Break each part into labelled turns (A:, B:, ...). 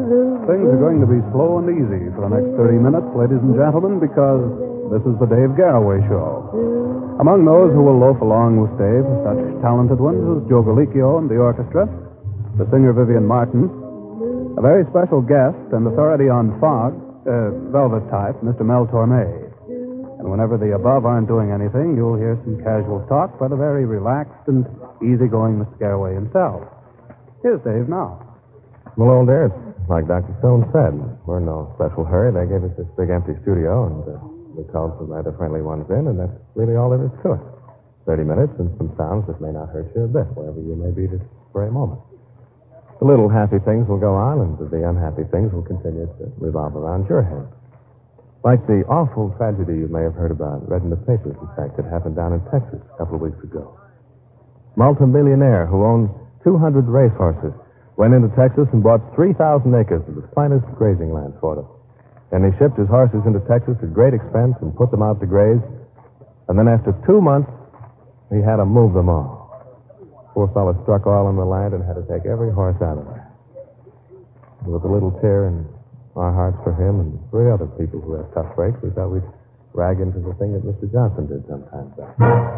A: Things are going to be slow and easy for the next 30 minutes, ladies and gentlemen, because this is the Dave Garroway Show. Among those who will loaf along with Dave, such talented ones as Joe Galicchio and the orchestra, the singer Vivian Martin, a very special guest and authority on velvet type, Mr. Mel Torme. And whenever the above aren't doing anything, you'll hear some casual talk by the very relaxed and easygoing Mr. Garroway himself. Here's Dave now.
B: Well, old dear, it's like Dr. Stone said. We're in no special hurry. They gave us this big empty studio, and we called some rather friendly ones in, and that's really all there is to it. 30 minutes and some sounds that may not hurt you a bit, wherever you may be this very moment. The little happy things will go on, and the unhappy things will continue to revolve around your head. Like the awful tragedy you may have heard about, read in the papers, in fact, that happened down in Texas a couple of weeks ago. Multimillionaire who owned 200 racehorses went into Texas and bought 3,000 acres of the finest grazing land for them. And he shipped his horses into Texas at great expense and put them out to graze. And then after 2 months, he had to move them all. Poor fellow struck oil on the land and had to take every horse out of there. With a little tear in our hearts for him and 3 other people who have tough breaks, we thought we'd rag into the thing that Mr. Johnson did sometimes back.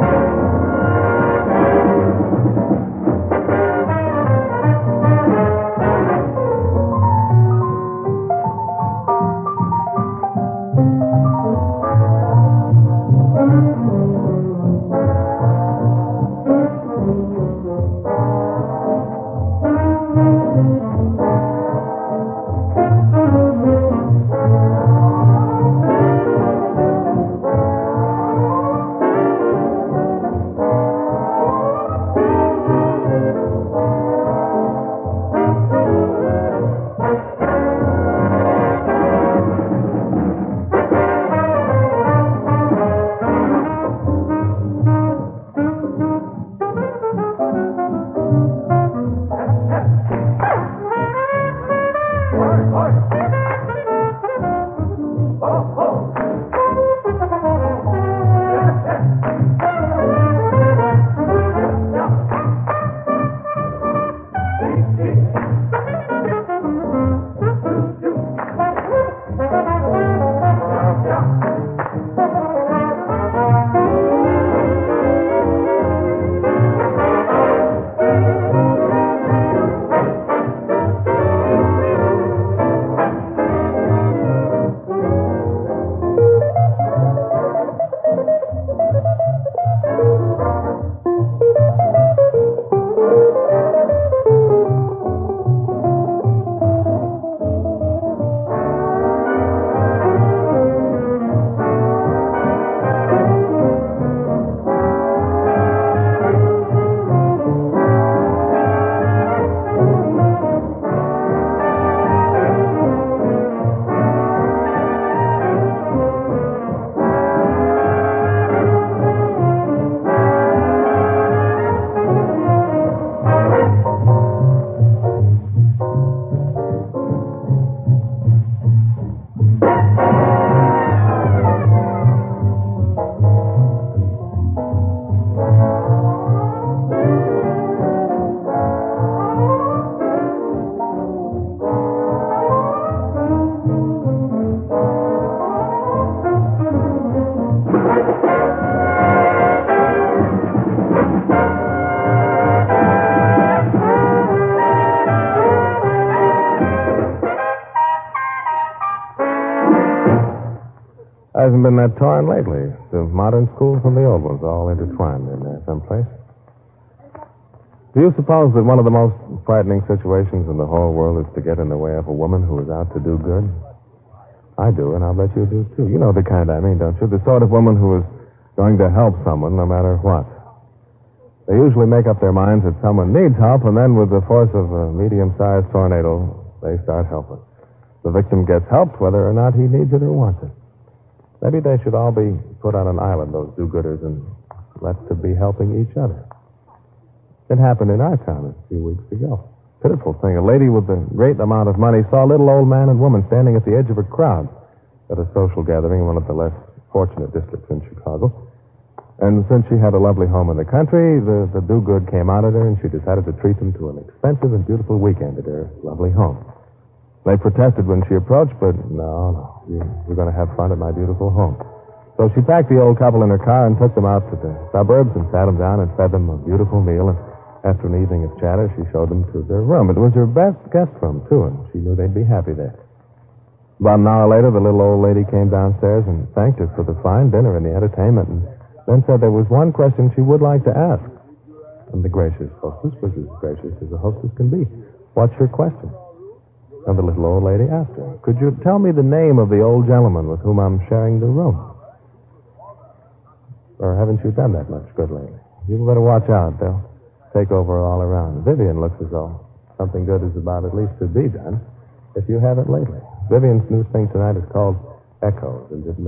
B: Hasn't been that torn lately. The modern schools and the old ones all intertwined in there someplace. Do you suppose that one of the most frightening situations in the whole world is to get in the way of a woman who is out to do good? I do, and I'll bet you do, too. You know the kind I mean, don't you? The sort of woman who is going to help someone no matter what. They usually make up their minds that someone needs help, and then with the force of a medium-sized tornado, they start helping. The victim gets helped whether or not he needs it or wants it. Maybe they should all be put on an island, those do-gooders, and left to be helping each other. It happened in our town a few weeks ago. Pitiful thing. A lady with a great amount of money saw a little old man and woman standing at the edge of a crowd at a social gathering in one of the less fortunate districts in Chicago. And since she had a lovely home in the country, the do-good came out of her, and she decided to treat them to an expensive and beautiful weekend at her lovely home. They protested when she approached, but no. You're going to have fun at my beautiful home. So she packed the old couple in her car and took them out to the suburbs and sat them down and fed them a beautiful meal. And after an evening of chatter, she showed them to their room. It was her best guest room, too, and she knew they'd be happy there. About an hour later, the little old lady came downstairs and thanked her for the fine dinner and the entertainment, and then said there was one question she would like to ask. And the gracious hostess was as gracious as a hostess can be. What's your question? And the little old lady asked her, could you tell me the name of the old gentleman with whom I'm sharing the room? Or haven't you done that much good lately? You better watch out. They'll take over all around. Vivian looks as though something good is about at least to be done, if you haven't lately. Vivian's new thing tonight is called Echoes, and it may.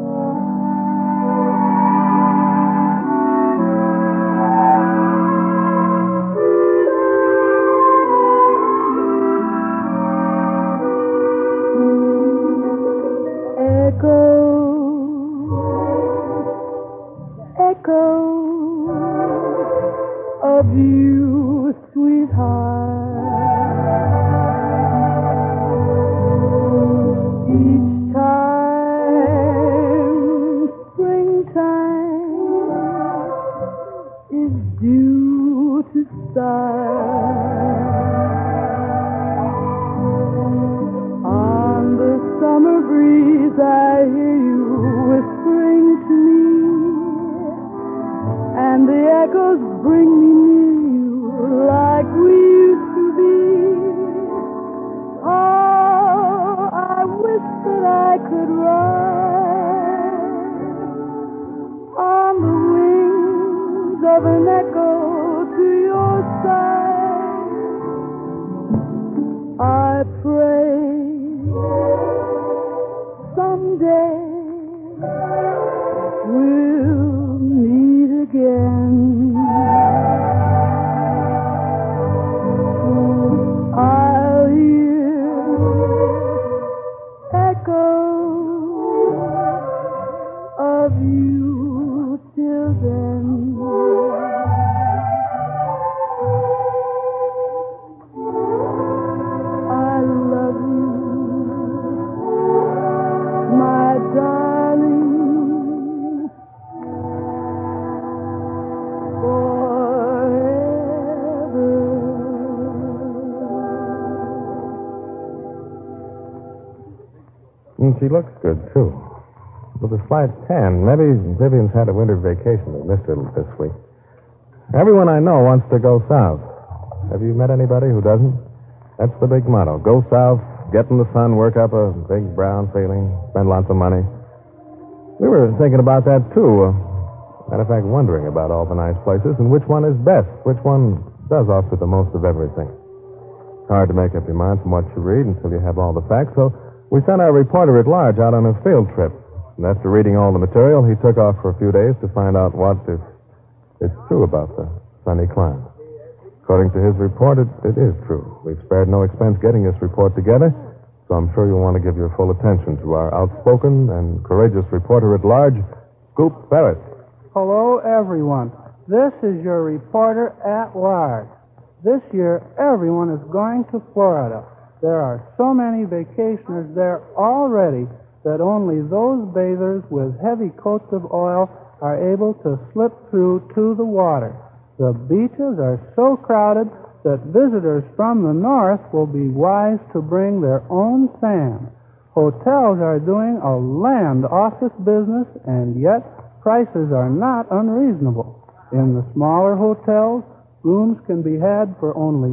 C: Of you, sweetheart. Each time springtime is due to start, on the summer breeze I hear you whispering to me, and the echoes bring me near you like we used to be. Oh, I wish that I could ride on the wings of an echo to your side. I pray someday we'll meet again. I'll hear echoes of you till then. I love you, my darling.
B: And she looks good, too. With a slight tan. Maybe Vivian's had a winter vacation and missed it this week. Everyone I know wants to go south. Have you met anybody who doesn't? That's the big motto. Go south, get in the sun, work up a big brown feeling, spend lots of money. We were thinking about that, too. Matter of fact, wondering about all the nice places and which one is best, which one does offer the most of everything. It's hard to make up your mind from what you read until you have all the facts, so we sent our reporter at large out on a field trip. And after reading all the material, he took off for a few days to find out what, if it's true about the sunny climate. According to his report, it is true. We've spared no expense getting this report together, so I'm sure you'll want to give your full attention to our outspoken and courageous reporter at large, Scoop Ferris.
D: Hello, everyone. This is your reporter at large. This year, everyone is going to Florida. There are so many vacationers there already that only those bathers with heavy coats of oil are able to slip through to the water. The beaches are so crowded that visitors from the north will be wise to bring their own sand. Hotels are doing a land office business, and yet prices are not unreasonable. In the smaller hotels, rooms can be had for only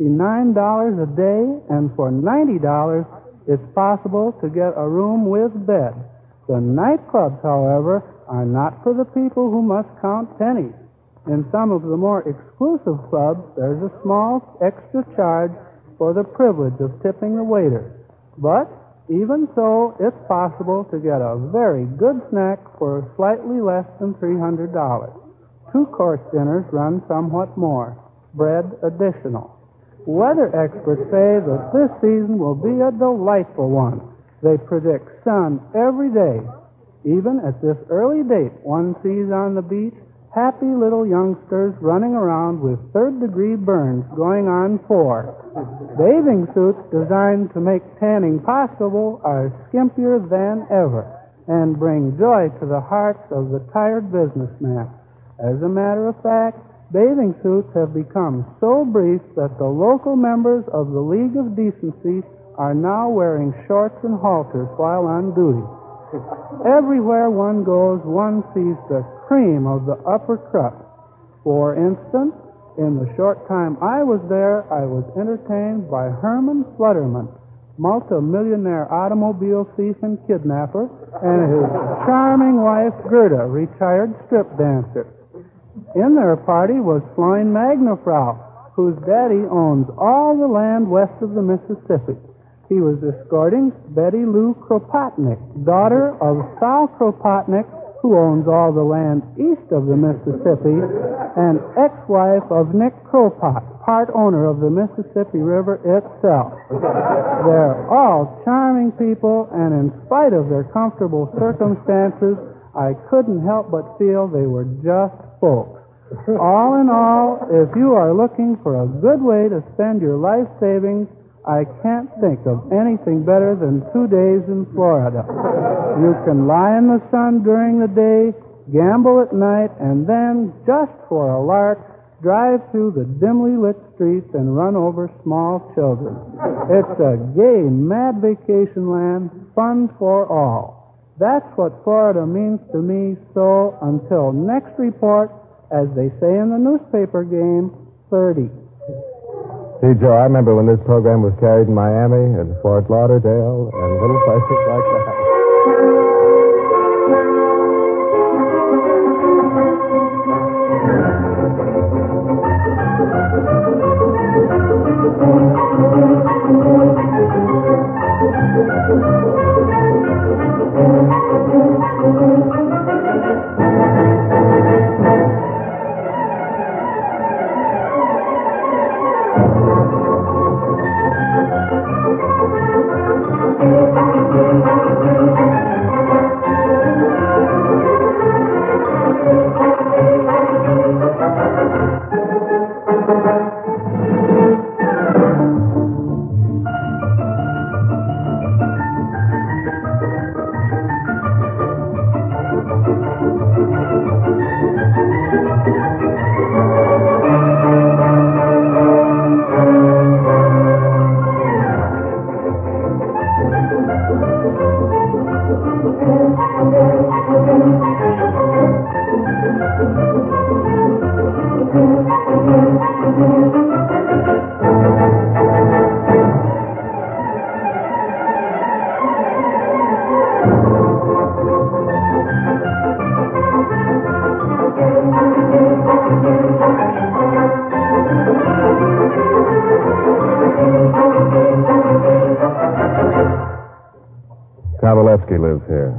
D: $69 a day, and for $90, it's possible to get a room with bed. The nightclubs, however, are not for the people who must count pennies. In some of the more exclusive clubs, there's a small extra charge for the privilege of tipping the waiters. But even so, it's possible to get a very good snack for slightly less than $300. Two-course dinners run somewhat more, bread additional. Weather experts say that this season will be a delightful one. They predict sun every day. Even at this early date, one sees on the beach happy little youngsters running around with third-degree burns going on 4. Bathing suits designed to make tanning possible are skimpier than ever and bring joy to the hearts of the tired businessman. As a matter of fact, bathing suits have become so brief that the local members of the League of Decency are now wearing shorts and halters while on duty. Everywhere one goes, one sees the cream of the upper crust. For instance, in the short time I was there, I was entertained by Herman Flutterman, multimillionaire automobile thief and kidnapper, and his charming wife, Gerda, retired strip dancer. In their party was Floyd Magnafrau, whose daddy owns all the land west of the Mississippi. He was escorting Betty Lou Kropotnik, daughter of Sal Kropotnik, who owns all the land east of the Mississippi, and ex-wife of Nick Kropot, part owner of the Mississippi River itself. They're all charming people, and in spite of their comfortable circumstances, I couldn't help but feel they were just folks. All in all, if you are looking for a good way to spend your life savings, I can't think of anything better than 2 days in Florida. You can lie in the sun during the day, gamble at night, and then, just for a lark, drive through the dimly lit streets and run over small children. It's a gay, mad vacation land, fun for all. That's what Florida means to me, so until next report, as they say in the newspaper game, 30.
B: See, Joe, I remember when this program was carried in Miami and Fort Lauderdale and little places like that. Kavalevsky lives here.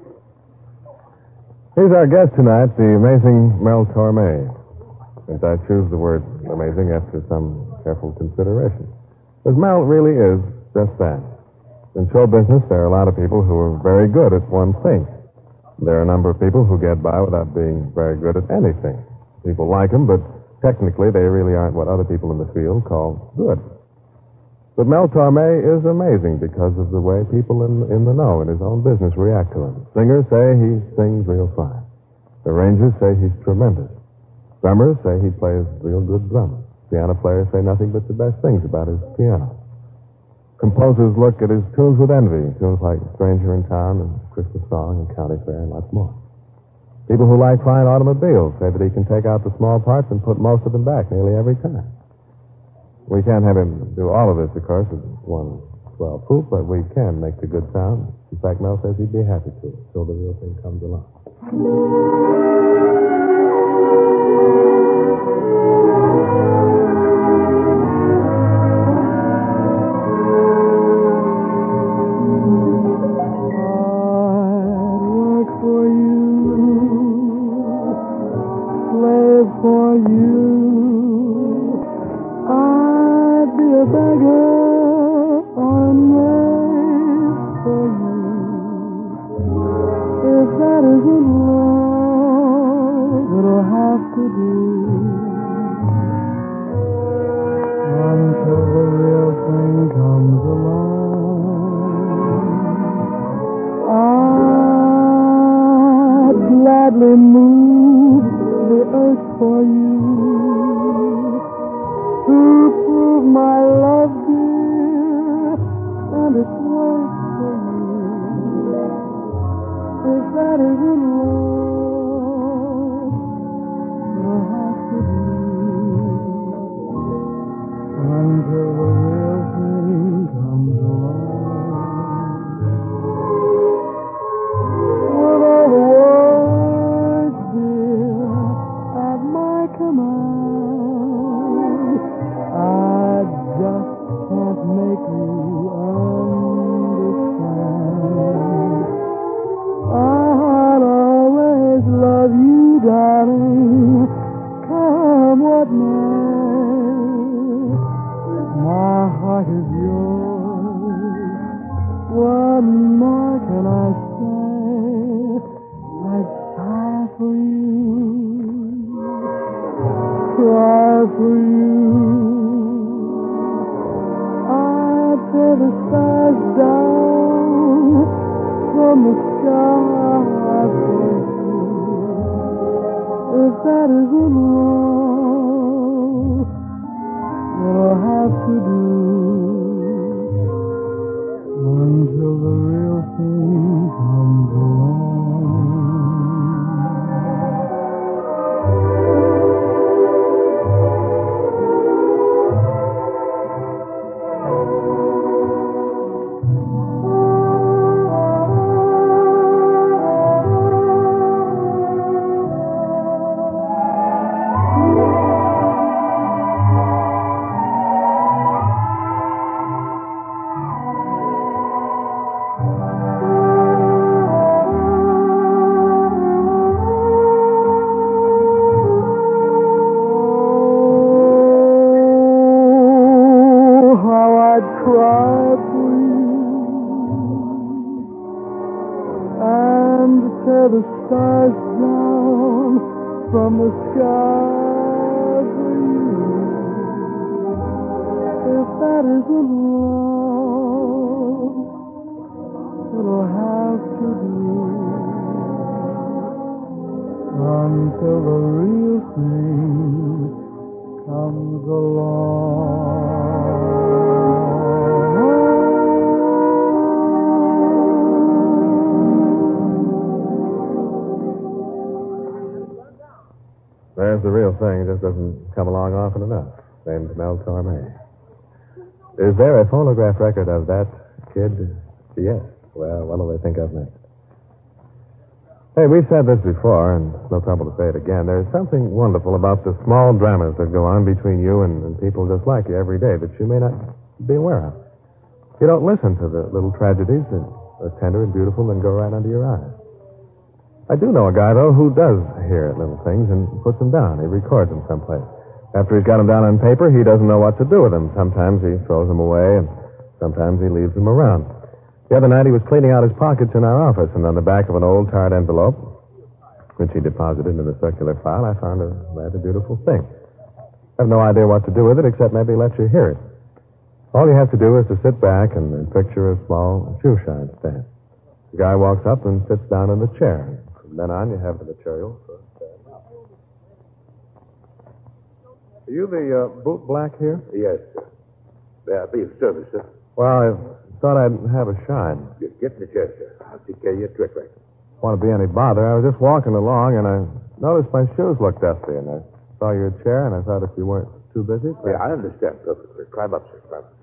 B: He's our guest tonight, the amazing Mel Torme. And I choose the word amazing after some careful consideration. Because Mel really is just that. In show business, there are a lot of people who are very good at one thing. There are a number of people who get by without being very good at anything. People like them, but technically they really aren't what other people in the field call good. But Mel Torme is amazing because of the way people in the know in his own business react to him. Singers say he sings real fine. Arrangers say he's tremendous. Drummers say he plays real good drums. Piano players say nothing but the best things about his piano. Composers look at his tunes with envy, tunes like Stranger in Town and Christmas Song and County Fair and lots more. People who like fine automobiles say that he can take out the small parts and put most of them back nearly every time. We can't have him do all of this, of course, with one swell poop, but we can make the good sound. In fact, Mel says he'd be happy to, till the real thing comes along.
C: If that isn't love, What more can I say? I sigh for you, cry for you. I tear the stars down from the sky for you. If that isn't wrong, then I'll have to do until the real thing comes along. The stars down from the sky for you. If that isn't wrong, it'll have to do until the real thing comes along.
B: There's the real thing. It just doesn't come along often enough. Named Mel Torme. Is there a phonograph record of that kid? Yes. Well, what'll they think of next? Hey, we've said this before, and it's no trouble to say it again. There's something wonderful about the small dramas that go on between you and people just like you every day that you may not be aware of. You don't listen to the little tragedies that are tender and beautiful and go right under your eyes. I do know a guy, though, who does hear little things and puts them down. He records them someplace. After he's got them down on paper, he doesn't know what to do with them. Sometimes he throws them away, and sometimes he leaves them around. The other night, he was cleaning out his pockets in our office, and on the back of an old tarred envelope, which he deposited in the circular file, I found a rather beautiful thing. I have no idea what to do with it, except maybe let you hear it. All you have to do is to sit back and picture a small shoe shine stand. The guy walks up and sits down in the chair. From then on, you have the material for Are you the boot black here?
E: Yes, sir. I'll be of service, sir.
B: Well, I thought I'd have a shine.
E: Get in the chair, sir. I'll take care of your trick right.
B: Want to be any bother. I was just walking along, and I noticed my shoes looked dusty, and I saw your chair, and I thought if you weren't too busy...
E: Yeah, I understand perfectly. Climb up, sir. Climb up.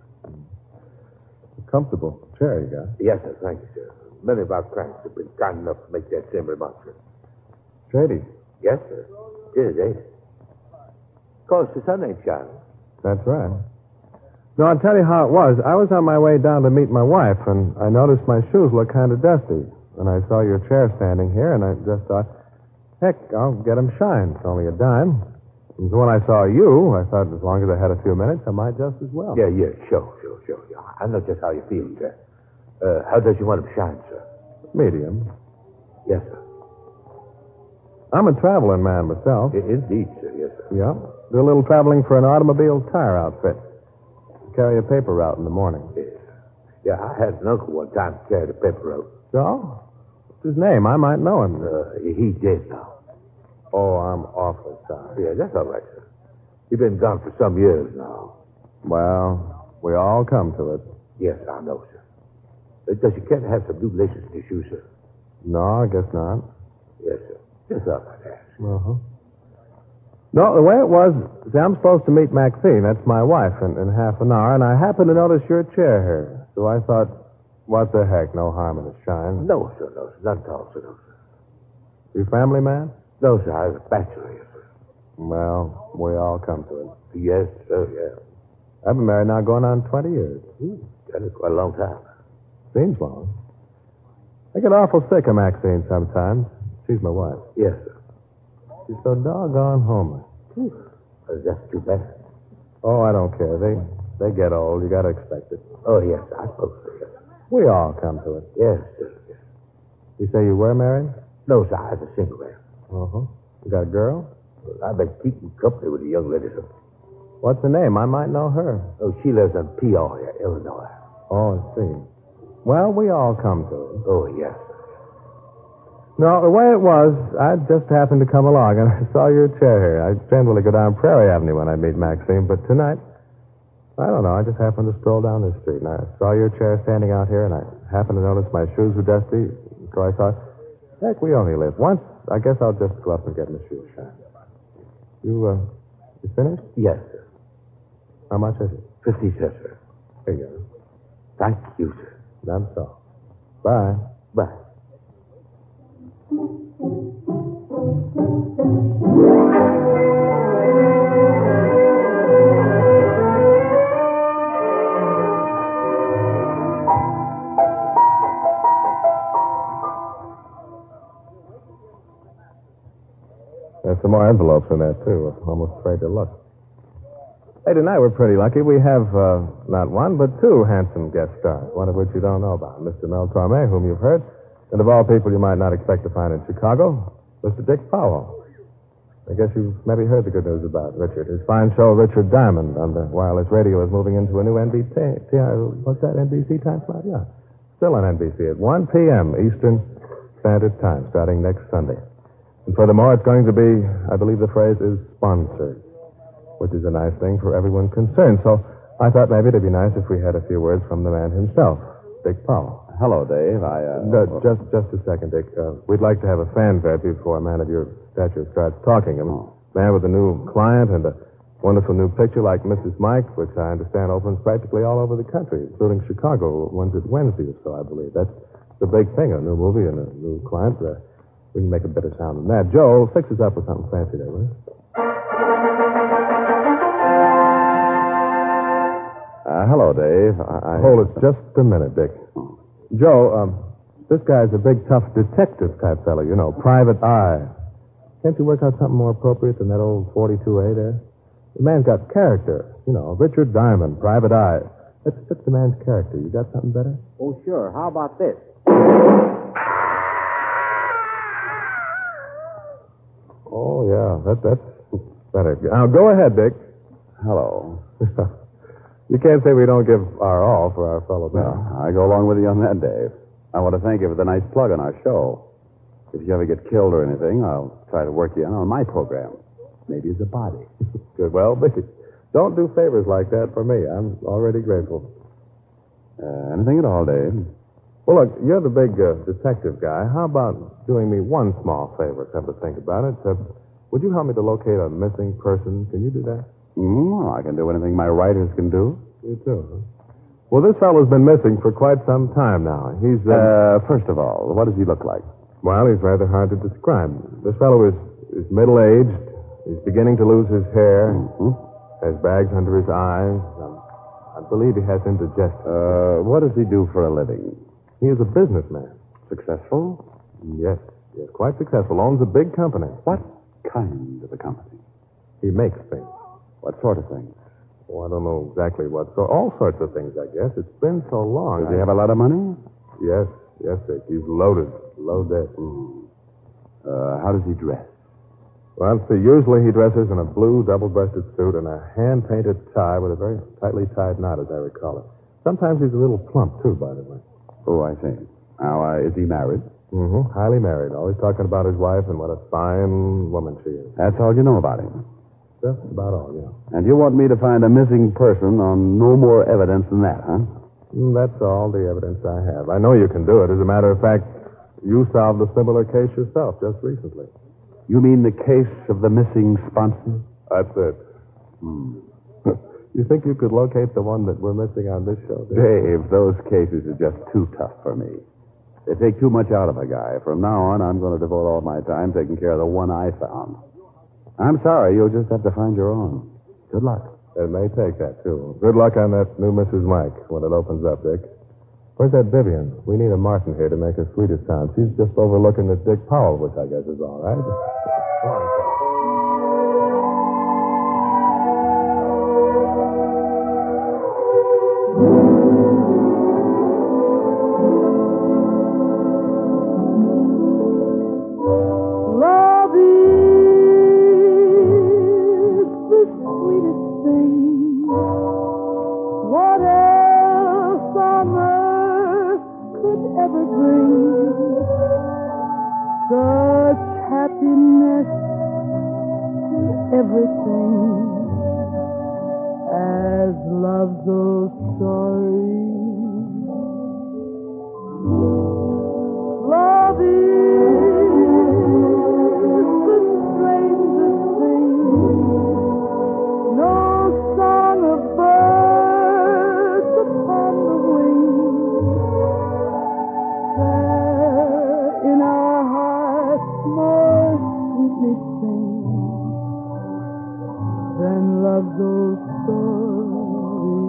B: A comfortable chair you got.
E: Yes, sir. Thank you, sir. Many of our cranks have been kind enough to make that same remark, sir.
B: Shady.
E: Yes, sir. It is, ain't it? Of course, the sun ain't shining.
B: That's right. No, I'll tell you how it was. I was on my way down to meet my wife, and I noticed my shoes looked kind of dusty. And I saw your chair standing here, and I just thought, heck, I'll get them shined. It's only a dime. And so when I saw you, I thought as long as I had a few minutes, I might just as well.
E: Yeah, sure. Yeah, I know just how you feel, sir. How does you want them shine, sir?
B: Medium.
E: Yes, sir.
B: I'm a traveling man myself.
E: Indeed, sir. Yes, sir.
B: Yeah. Do a little traveling for an automobile tire outfit. Carry a paper route in the morning.
E: Yeah, I had an uncle one time who carried a paper route.
B: So? What's his name? I might know him.
E: He's dead now.
B: Oh, I'm awfully sorry.
E: Yeah, that's all right, sir. He's been gone for some years now.
B: Well, we all come to it.
E: Yes, I know, sir. Does you care to have some new laces in your shoes, sir?
B: No, I guess not.
E: Yes, sir. Just thought I'd ask.
B: Uh-huh. No, the way it was, see, I'm supposed to meet Maxine, that's my wife, in half an hour, and I happened to notice your chair here. So I thought, what the heck, no harm in a shine.
E: No, sir, no, sir. None at all, sir, no, sir.
B: You family man?
E: No, sir, I was a bachelor, yes, sir.
B: Well, we all come to it.
E: Yes, sir, yeah.
B: I've been married now going on 20 years.
E: That is quite a long time.
B: Seems long. I get awful sick of Maxine sometimes. She's my wife.
E: Yes, sir.
B: She's so doggone homely.
E: That's too bad.
B: Oh, I don't care. They get old. You got to expect it.
E: Oh, yes, I suppose so, yes.
B: We all come to it.
E: Yes, sir. Yes.
B: You say you were married?
E: No, sir, I'm a single man.
B: Uh-huh. You got a girl?
E: I've been keeping company with a young lady, sir.
B: What's her name? I might know her.
E: Oh, she lives in Peoria, Illinois.
B: Oh, I see. Well, we all come to it.
E: Oh, yes, sir.
B: No, the way it was, I just happened to come along, and I saw your chair here. I generally go down Prairie Avenue when I meet Maxine, but tonight, I don't know, I just happened to stroll down this street, and I saw your chair standing out here, and I happened to notice my shoes were dusty, so I thought, heck, we only live once. I guess I'll just go up and get my shoes shined. You finished?
E: Yes, sir.
B: How much is it?
E: 50 cents, sir.
B: Here you go.
E: Thank you, sir.
B: That's all. Bye.
E: Bye.
B: There's some more envelopes in there, too. I'm almost afraid to look. Hey, tonight we're pretty lucky. We have not one, but two handsome guest stars, one of which you don't know about, Mr. Mel Torme, whom you've heard, and of all people you might not expect to find in Chicago, Mr. Dick Powell. I guess you've maybe heard the good news about Richard. His fine show, Richard Diamond, on the wireless radio is moving into a new NBC. What's that, NBC time slot? Yeah. Still on NBC at 1 p.m. Eastern Standard Time, starting next Sunday. And furthermore, it's going to be, I believe the phrase is sponsored, which is a nice thing for everyone concerned. So I thought maybe it'd be nice if we had a few words from the man himself, Dick Powell.
A: Hello, Dave.
B: Just a second, Dick. We'd like to have a fanfare before a man of your stature starts talking. A man with a new client and a wonderful new picture like Mrs. Mike, which I understand opens practically all over the country, including Chicago. One's at Wednesday or so, I believe. That's the big thing, a new movie and a new client. We can make a better sound than that. Joe, fix us up with something fancy there, will you?
A: Hello, Dave.
B: Hold it just a minute, Dick. Joe, this guy's a big, tough detective type fellow, you know, private eye. Can't you work out something more appropriate than that old 42A there? The man's got character, you know, Richard Diamond, private eye. That's the man's character. You got something better?
E: Oh, sure. How about this?
B: Oh, yeah, that's better. Now, go ahead, Dick.
A: Hello.
B: You can't say we don't give our all for our fellow man.
A: No, I go along with you on that, Dave. I want to thank you for the nice plug on our show. If you ever get killed or anything, I'll try to work you in on my program. Maybe as a body.
B: Good, well, don't do favors like that for me. I'm already grateful.
A: Anything at all, Dave?
B: Well, look, you're the big detective guy. How about doing me one small favor? Come to think about it. Would you help me to locate a missing person? Can you do that?
A: I can do anything my writers can do.
B: You too, huh? Well, this fellow's been missing for quite some time now. He's,
A: first of all, what does he look like?
B: Well, he's rather hard to describe. This fellow is middle-aged. He's beginning to lose his hair.
A: Mm-hmm.
B: Has bags under his eyes. I believe he has indigestion.
A: What does he do for a living?
B: He is a businessman.
A: Successful?
B: Yes, quite successful. Owns a big company.
A: What kind of a company?
B: He makes things.
A: What sort of things?
B: Oh, I don't know exactly what sort. All sorts of things, I guess. It's been so long.
A: Does he have a lot of money?
B: Yes, Dick. He's loaded. Loaded.
A: How does he dress?
B: Well, see, usually he dresses in a blue double-breasted suit and a hand-painted tie with a very tightly tied knot, as I recall it. Sometimes he's a little plump, too, by the way.
A: Oh, I see. Now, is he married?
B: Mm-hmm. Highly married. Always talking about his wife and what a fine woman she is.
A: That's all you know about him?
B: Just about all, yeah.
A: And you want me to find a missing person on no more evidence than that, huh?
B: That's all the evidence I have. I know you can do it. As a matter of fact, you solved a similar case yourself just recently.
A: You mean the case of the missing sponsor?
B: That's it. You think you could locate the one that we're missing on this show?
A: Dave, those cases are just too tough for me. They take too much out of a guy. From now on, I'm going to devote all my time taking care of the one I found. I'm sorry, you'll just have to find your own. Good luck.
B: It may take that, too. Good luck on that new Mrs. Mike when it opens up, Dick. Where's that Vivian? We need a Martin here to make her sweetest sound. She's just overlooking the Dick Powell, which I guess is all right. Go on, sir.
C: could ever bring such happiness to everything as love's old story. Love is the strangest thing. No song of birds upon the wing can in our hearts more sweetly sing than love's old story.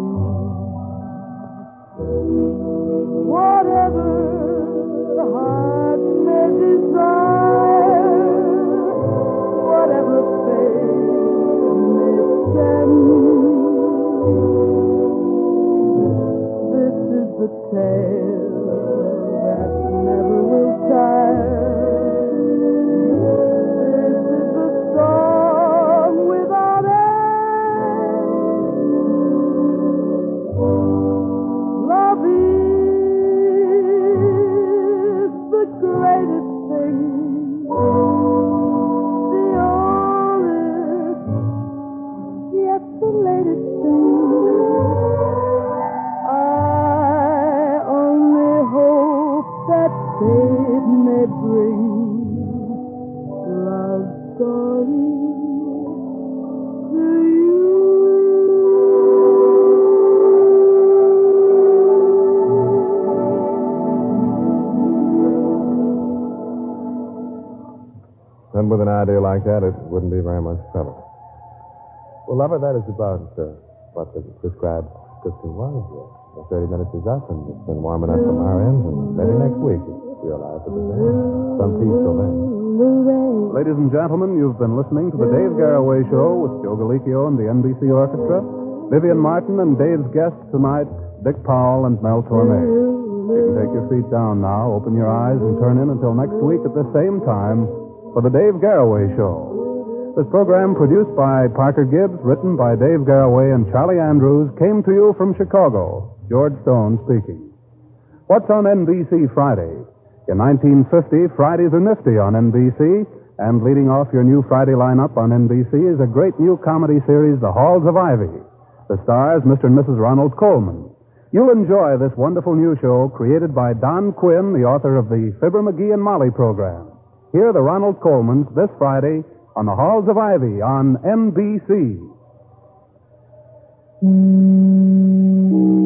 C: Whatever the heart may desire, whatever fate may send, this is the tale that never will tire. This is the song without end. Love is the greatest thing, the oldest, yet the latest thing. I only hope that fate may bring love story to you.
B: And with an idea like that, it wouldn't be very much trouble. Well, lover, that is about what the prescribed prescription was. The 30 minutes is up, and it's been warm enough from our ends, and maybe next week it's realized that there's some peace till then.
A: Ladies and gentlemen, you've been listening to the Dave Garroway Show with Joe Galicchio and the NBC Orchestra, Vivian Martin, and Dave's guests tonight, Dick Powell and Mel Torme. You can take your feet down now, open your eyes, and turn in until next week at the same time for the Dave Garroway Show. This program, produced by Parker Gibbs, written by Dave Garroway and Charlie Andrews, came to you from Chicago. George Stone speaking. What's on NBC Friday? In 1950, Fridays are nifty on NBC, and leading off your new Friday lineup on NBC is a great new comedy series, The Halls of Ivy. The stars, Mr. and Mrs. Ronald Colman. You'll enjoy this wonderful new show created by Don Quinn, the author of the Fibber McGee and Molly program. Hear the Ronald Colmans this Friday on The Halls of Ivy on NBC.